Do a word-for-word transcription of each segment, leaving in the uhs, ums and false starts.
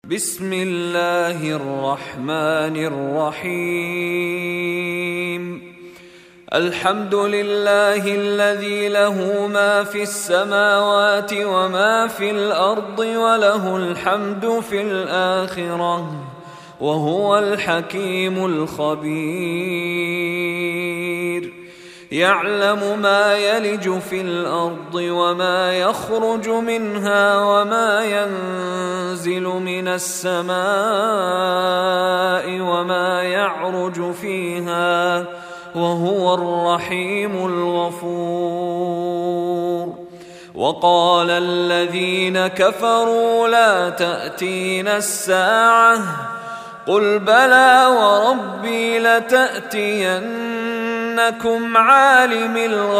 بسم الله الرحمن الرحيم. الحمد لله الذي له ما في السماوات وما في الأرض وله الحمد في الآخرة وهو الحكيم الخبير. يعلم ما يلج في الأرض وما يخرج منها وما ينزل من السماء وما يعرج فيها وهو الرحيم الغفور. وقال الذين كفروا لا تأتينا الساعة قل بلى وربي لتأتينكم عالم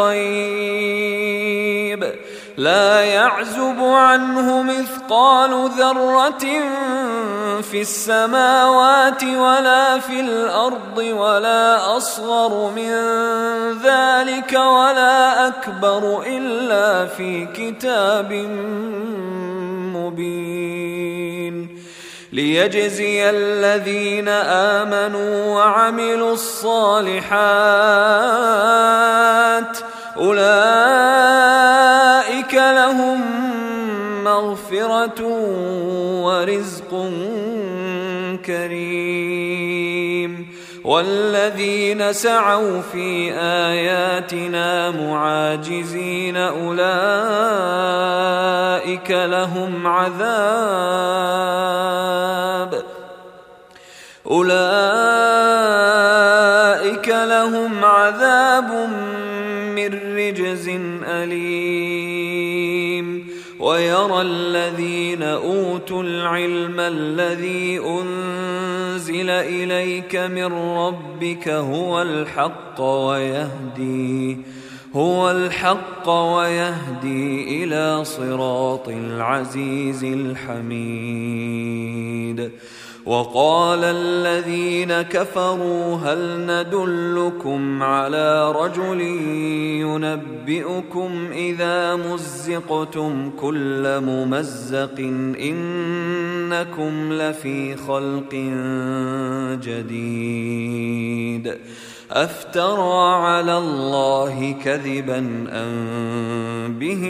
الغيب لا يعزب عنه مثقال ذرة في السماوات ولا في الأرض ولا أصغر من ذلك ولا أكبر إلا في كتاب مبين. ليجزي الذين آمنوا وعملوا الصالحات أولئك لهم مغفرة ورزق كريم. والذين سعوا في آياتنا معاجزين أولئك لهم عذاب أولئك لهم عذاب من رجز أليم. ويرى الذين أوتوا العلم الذي أنزل إليك من ربك هو الحق ويهدي هو الحق ويهدي إلى صراط العزيز الحميد. وقال الذين كفروا هل ندلكم على رجل ينبئكم إذا مزقتم كل ممزق إنكم لفي خلق جديد أفترى على الله كذبا أم به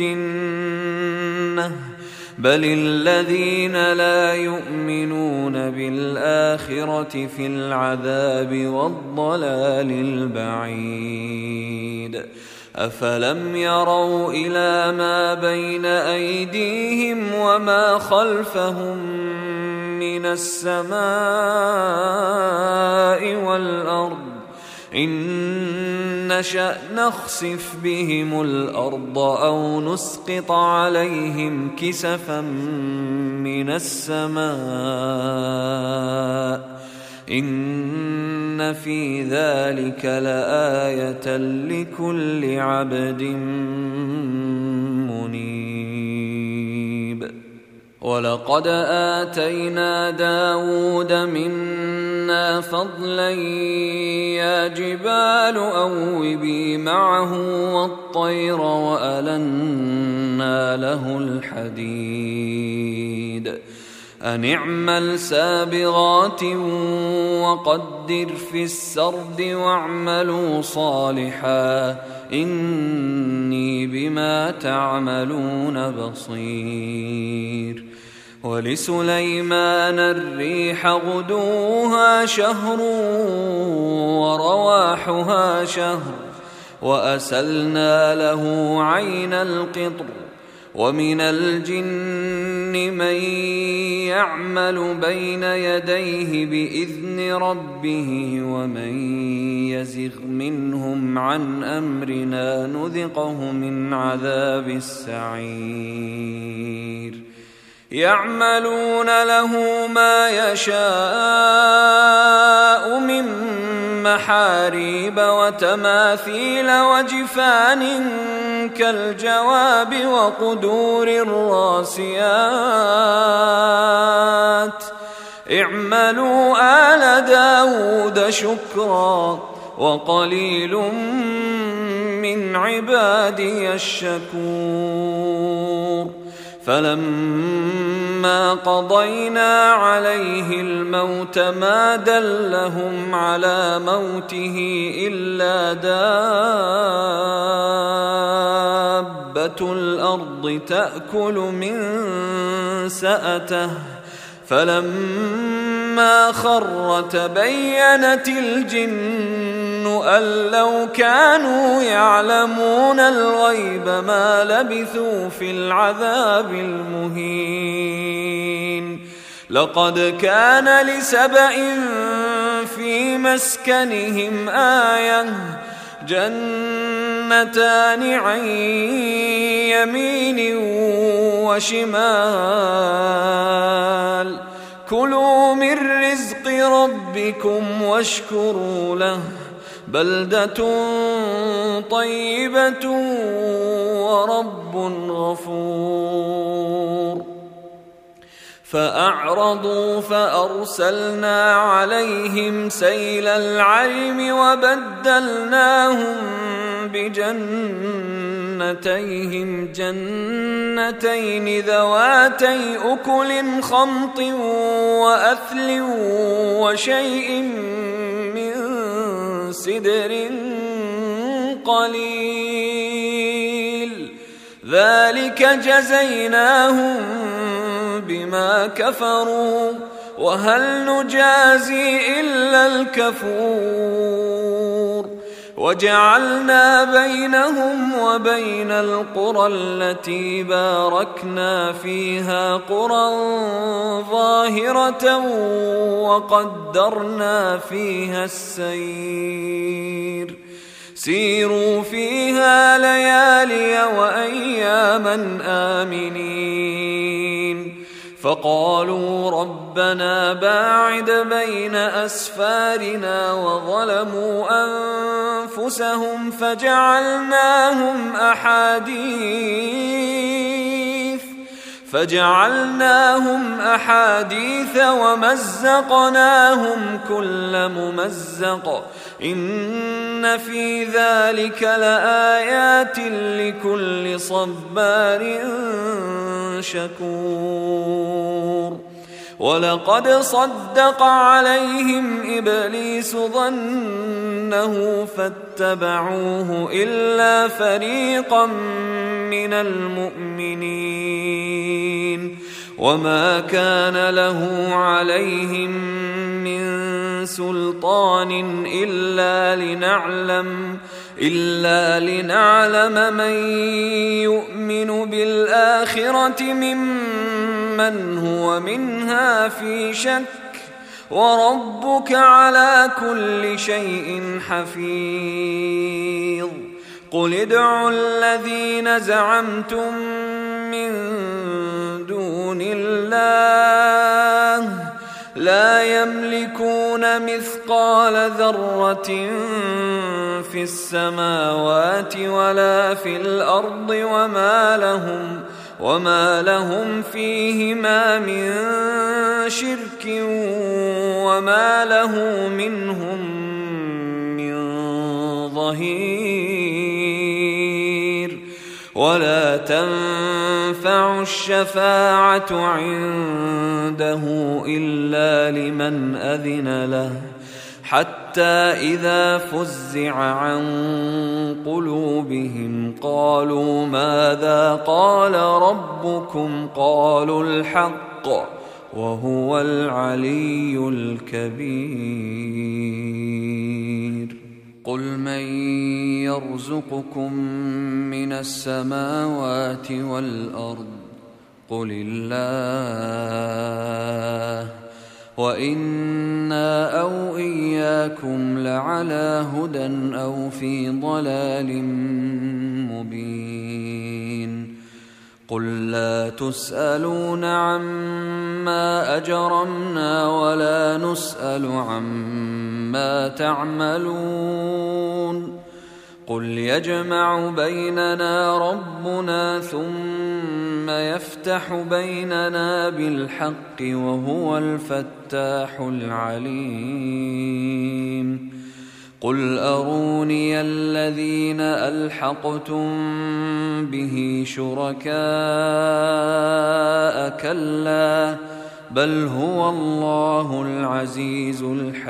جنة بل الذين لا يؤمنون بالآخرة في العذاب والضلال البعيد. أفلم يروا إلى ما بين أيديهم وما خلفهم من السماء والأرض إن نشأ نخسف بهم الأرض أو نسقط عليهم كسفا من السماء إن في ذلك لآية لكل عبد منيب. ولقد آتينا داود منا فضلا يا جبال أوبي معه والطير وألنا له الحديد أن اعمل سابغات وقدر في السرد واعملوا صالحا إني بما تعملون بصير. ولسليمان الريح غدوها شهر ورواحها شهر وأسلنا له عين القطر ومن الجن من يعمل بين يديه بإذن ربه ومن يزغ منهم عن أمرنا نذقه من عذاب السعير. يعملون له ما يشاء من محاريب وتماثيل وجفان كالجواب وقدور الراسيات اعملوا آل داود شكرا وقليل من عبادي الشكور. فلما قضينا عليه الموت ما دلهم على موته إلا دابة الأرض تأكل من سأته فلما خر تبينت الجن أن لو كانوا يعلمون الغيب ما لبثوا في العذاب المهين. لقد كان لسبإ في مسكنهم آية جنتان عن يمين وشمال كلوا من رزق ربكم واشكروا له بلدة طيبة ورب غفور. فأعرضوا فأرسلنا عليهم سيل العرم وبدلناهم بجنتيهم جنتين ذواتي أكل خمط وأثل وشيء من سدر قليل ذلك جزيناهم بما كفروا وهل نجازي إلا الكفور. وجعلنا بينهم وبين القرى التي باركنا فيها قرى ظاهرة وقدرنا فيها السير سيروا فيها ليالي وأياما آمنين. فقالوا ربنا باعد بين أسفارنا وظلموا أنفسهم فجعلناهم أحاديث فجعلناهم أحاديث ومزقناهم كل ممزق إن في ذلك لآيات لكل صبار شكور. ولقد صدق عليهم إبليس ظنه فاتبعوه إلا فريقا من المؤمنين وما كان له عليهم من سلطان إلا لنعلم إلا لنعلم من يؤمن بالآخرة ممن هو منها في شك وربك على كل شيء حفيظ. قل ادعوا الذين زعمتم من دون الله لا يملكون مثقال ذرة في السماوات ولا في الأرض وما لهم وما لهم فيهما من شرك وما له منهم من ظهير. ولا تنفع الشفاعة عنده إلا لمن أذن له حتى إذا فزع عن قلوبهم قالوا ماذا قال ربكم قالوا الحق وهو العلي الكبير. قل من يرزقكم من السماوات والأرض قل الله وإنا أو إياكم لعلى هدى أو في ضلال مبين. قل لا تسألون عما أجرمنا ولا نسأل عما تعملون. قل يجمع بيننا ربنا ثم يفتح بيننا بالحق وهو الفتاح العليم. قل أروني الذين ألحقتم به شركاء كلا بل هو الله العزيز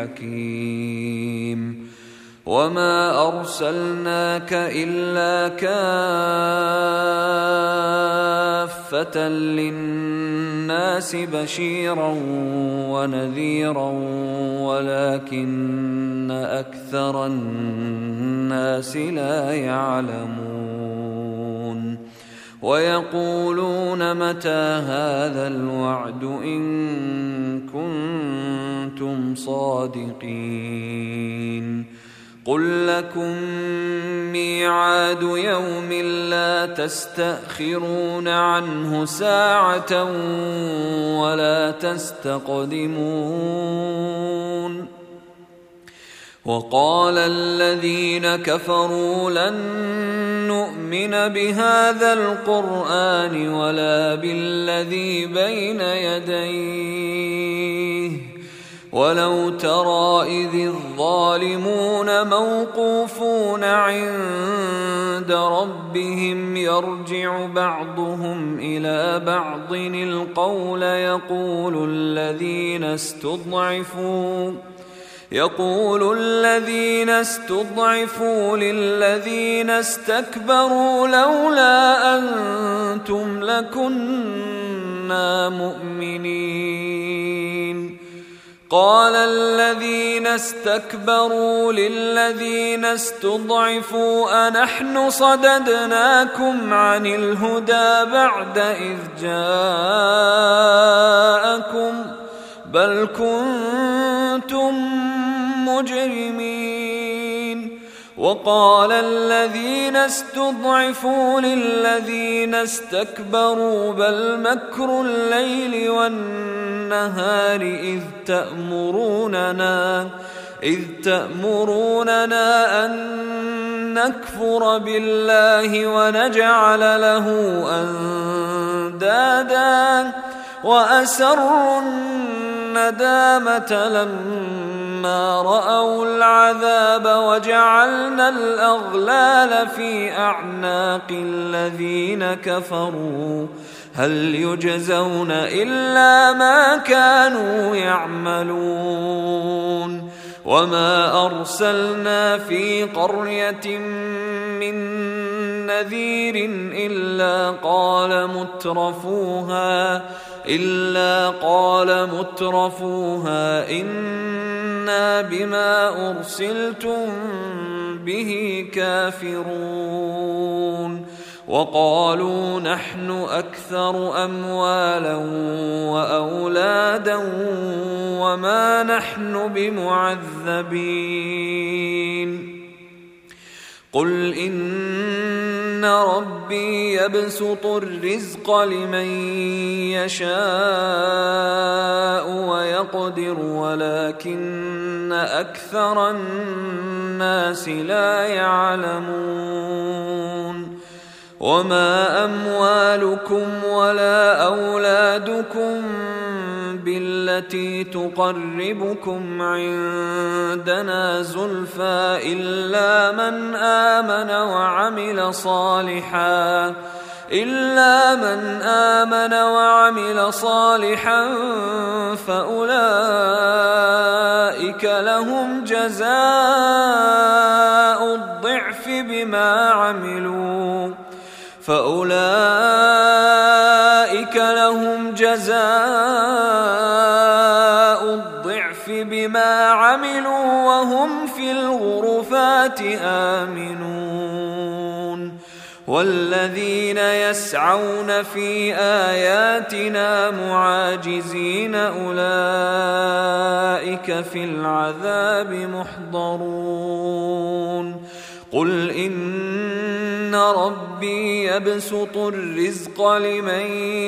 الحكيم وما أرسلناك إلا كافة للناس بشيرا ونذيرا ولكن أكثر الناس لا يعلمون ويقولون متى هذا الوعد إن كنتم صادقين قل لكم ميعاد يوم لا تستأخرون عنه ساعة ولا تستقدمون وقال الذين كفروا لن نؤمن بهذا القرآن ولا بالذي بين يديه ولو ترى إذ الظالمون موقوفون عند ربهم يرجع بعضهم إلى بعض القول يقول الذين استضعفوا يقول الذين استضعفوا للذين استكبروا لولا أنتم لكنا مؤمنين قال الذين استكبروا للذين استضعفوا أنحن صددناكم عن الهدى بعد إذ جاءكم بل كنتم مجرمين وقال الذين استضعفوا للذين استكبروا بل مكر الليل والنهار إذ تأمروننا إذ تأمروننا أن نكفر بالله ونجعل له أندادا وأسروا الندامة لما رأوا العذاب وجعلنا الأغلال في أعناق الذين كفروا هل يجزون إلا ما كانوا يعملون وما أرسلنا في قرية من نذير إلا قال مترفوها إلا قال مترفوها إنا بما أرسلتم به كافرون وقالوا نحن أكثر أموالا وأولادا وما نحن بمعذبين قل إن ربي يبسط الرزق لمن يشاء ويقدر ولكن أكثر الناس لا يعلمون وما أموالكم ولا أولادكم بالتي تقربكم عندنا زلفى إلا من آمن وعمل صالحا إلا من آمن وعمل صالحا فأولئك لهم جزاء الضعف بما عملوا فأولئك لهم جزاء الضعف بما عملوا وهم في الغرفات آمنون والذين يسعون في آياتنا معاجزين أولئك في العذاب محضرون قل إن ربي يبسط الرزق لمن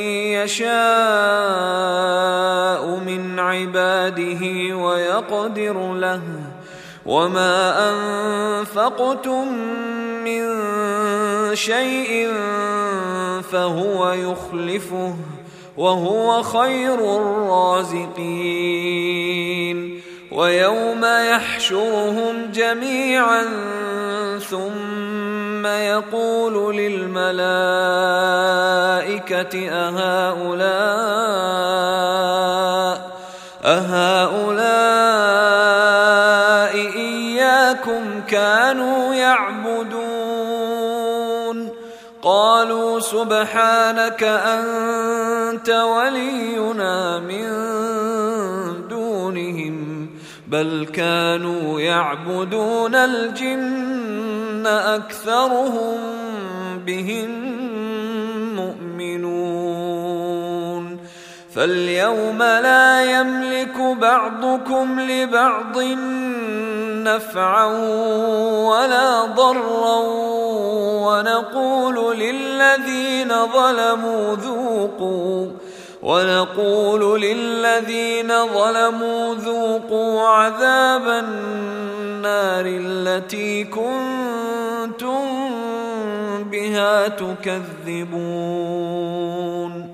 يشاء من عباده ويقدر له وما أنفقتم من شيء فهو يخلفه وهو خير الرازقين ويوم يحشرهم جميعا ثم يقول للملائكة أهؤلاء أهؤلاء إياكم كانوا يعبدون قالوا سبحانك أنت ولينا من دونهم بل كانوا يعبدون الجن أكثرهم بهم مؤمنون فاليوم لا يملك بعضكم لبعض نفعا ولا ضرا ونقول للذين ظلموا ذوقوا ونقول للذين ظلموا ذوقوا عذاب النار التي كنتم بها تكذبون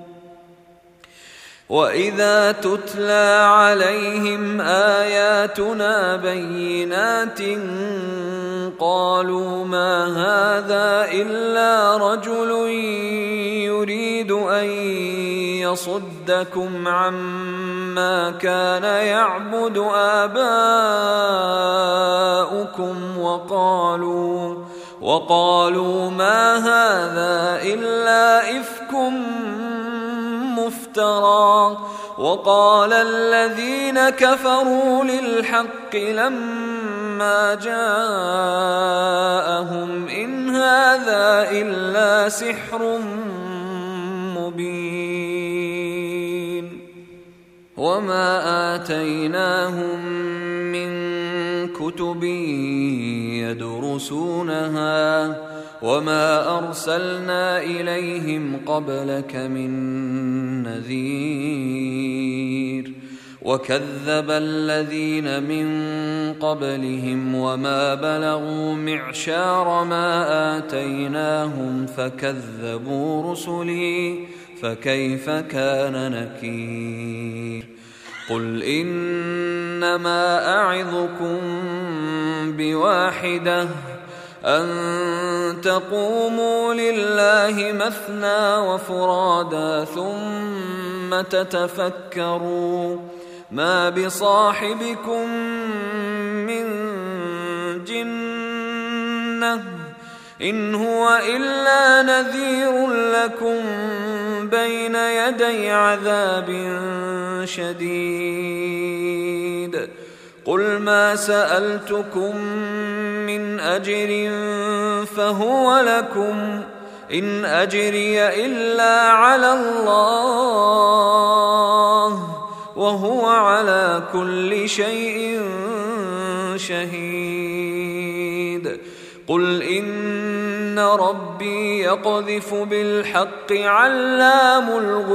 وإذا تتلى عليهم آياتنا بينات قالوا ما هذا إلا رجل يريد أن يصدكم عما كان يعبد آباؤكم وقالوا وقالوا ما هذا إلا إفك مفترى وقال الذين كفروا للحق لما جاءهم إن هذا إلا سحر مبين وما آتيناهم من كتب يدرسونها وما أرسلنا إليهم قبلك من نذير وكذب الذين من قبلهم وما بلغوا معشار ما آتيناهم فكذبوا رسلي فكيف كان نكير قل إنما أعظكم بواحدة أن تقوموا لله مثنى وفرادا ثم تتفكروا ما بصاحبكم من جنة إن هو إلا نذير لكم بين يدي عذاب شديد قل ما سألتكم من أجر فهو لكم إن أجري إلا على الله وهو على كل شيء شهيد قل إن ربي يقذف بالحق علام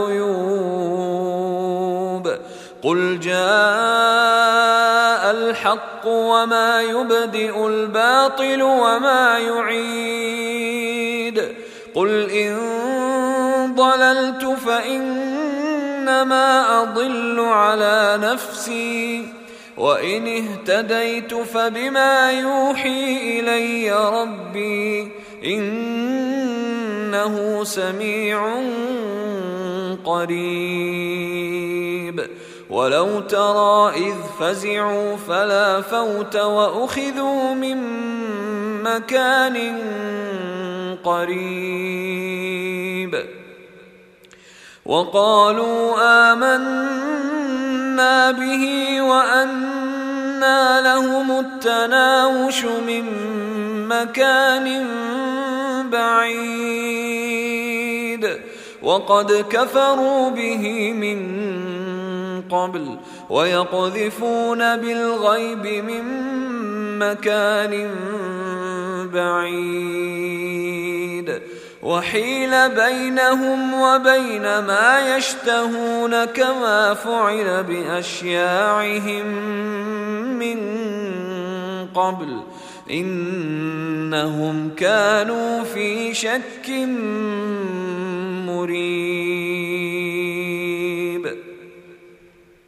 الغيوب قل جاء الحق وما يبدئ الباطل وما يعيد قل إن ضللت فإنما أضل على نفسي وإن اهتديت فبما يوحي إلي ربي إنه سميع قريب ولو ترى إذ فزعوا فلا فوت وأخذوا من مكان قريب وقالوا آمنا به وأنى لهم التناوش من مكان بعيد وقد كفروا به من قبل ويقذفون بالغيب من مكان بعيد وحيل بينهم وبين ما يشتهون كما فعل بأشياعهم من قبل إنهم كانوا في شك مريب